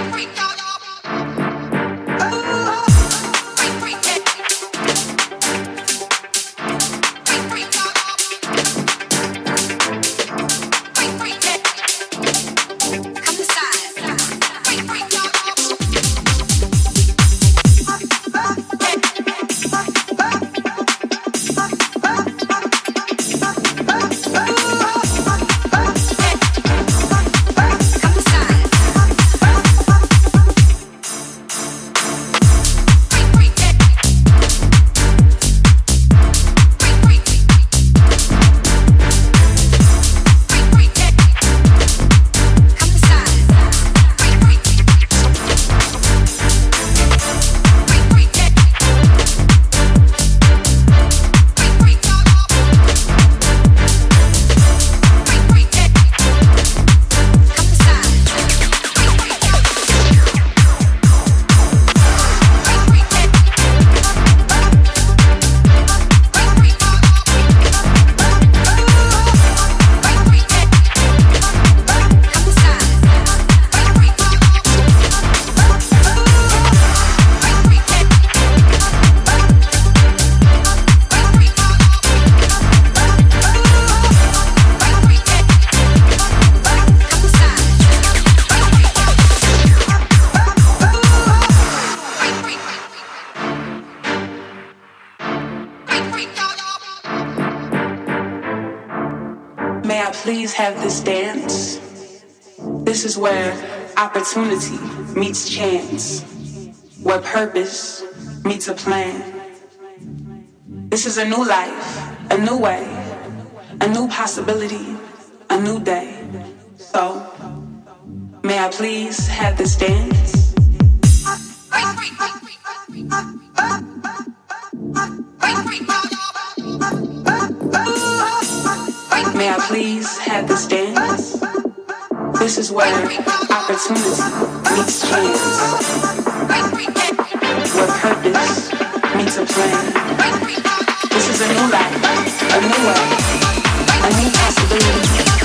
May I please have this dance? This is where opportunity meets chance, where purpose meets a plan. This is a new life, a new way, a new possibility, a new day. So, may I please have this dance? May I please have this dance? This is where opportunity meets chance, where purpose meets a plan. This is a new life, a new way, a new possibility.